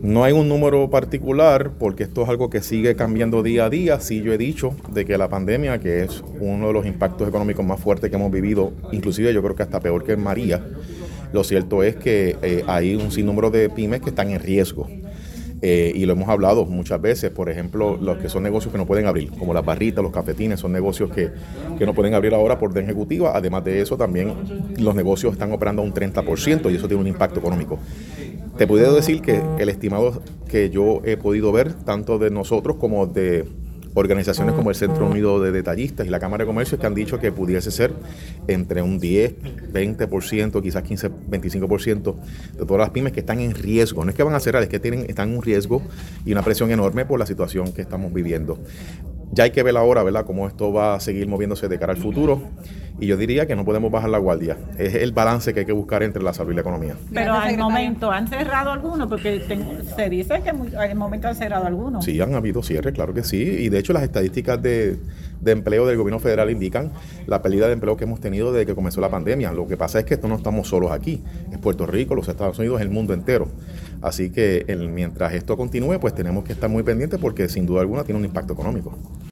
No hay un número particular porque esto es algo que sigue cambiando día a día. Sí, yo he dicho de que la pandemia, que es uno de los impactos económicos más fuertes que hemos vivido, inclusive yo creo que hasta peor que en María, lo cierto es que hay un sinnúmero de pymes que están en riesgo. Y lo hemos hablado muchas veces, por ejemplo, los que son negocios que no pueden abrir, como las barritas, los cafetines, son negocios que no pueden abrir ahora por orden ejecutiva. Además de eso, también los negocios están operando a un 30% y eso tiene un impacto económico. Te puedo decir que el estimado que yo he podido ver, tanto de nosotros como de organizaciones como el Centro Unido de Detallistas y la Cámara de Comercio, que han dicho que pudiese ser entre un 10, 20%, quizás 15, 25% de todas las pymes que están en riesgo. No es que van a cerrar, es que están en un riesgo y una presión enorme por la situación que estamos viviendo. Ya hay que ver ahora, ¿verdad?, cómo esto va a seguir moviéndose de cara al futuro. Y yo diría que no podemos bajar la guardia. Es el balance que hay que buscar entre la salud y la economía. Pero al momento, ¿han cerrado algunos? Porque se dice que al momento han cerrado algunos. Sí, han habido cierres, claro que sí. Y de hecho las estadísticas de empleo del gobierno federal indican la pérdida de empleo que hemos tenido desde que comenzó la pandemia. Lo que pasa es que no estamos solos aquí. Es Puerto Rico, los Estados Unidos, el mundo entero. Así que mientras esto continúe, pues tenemos que estar muy pendientes porque sin duda alguna tiene un impacto económico.